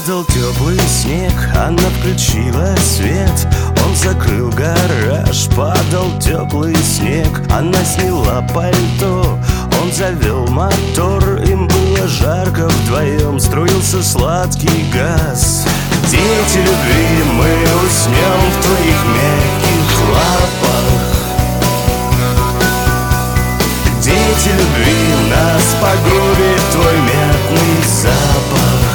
Падал теплый снег, она включила свет. Он закрыл гараж, падал теплый снег. Она сняла пальто, он завел мотор. Им было жарко вдвоем, струился сладкий газ. Дети любви, мы уснем в твоих мягких лапах. Дети любви, нас погубит твой мятный запах.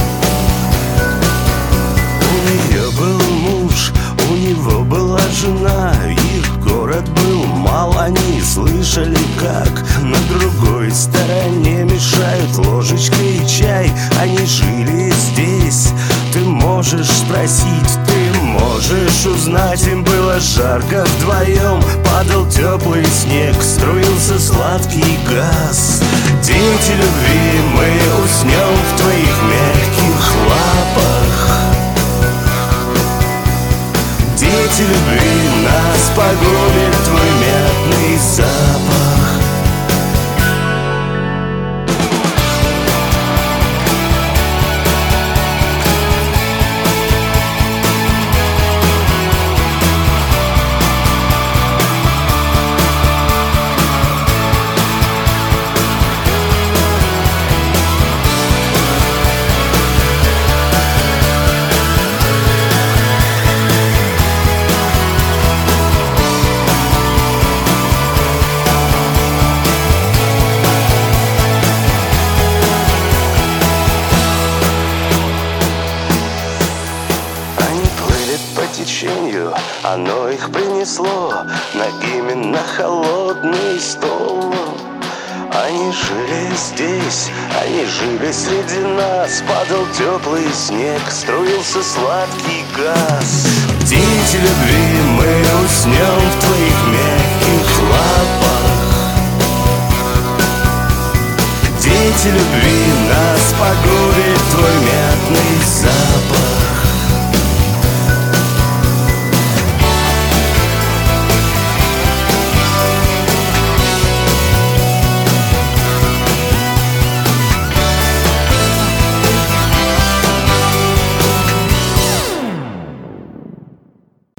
У нее был муж, у него была жена. Их город был мал, они слышали, как на другой стороне мешают ложечкой чай. Они жили здесь, ты можешь спросить, ты можешь узнать. Им было жарко вдвоем, падал теплый снег, струился сладкий газ. Дети любви, мы уснем в твоих мягких лапах. Дети любви, нас погубит твой мятный запах. Оно их принесло ногими на холодный стол. Они жили здесь, они жили среди нас. Падал теплый снег, струился сладкий газ. Дети любви, мы уснем в твоих мягких лапах. Дети любви, нас погубят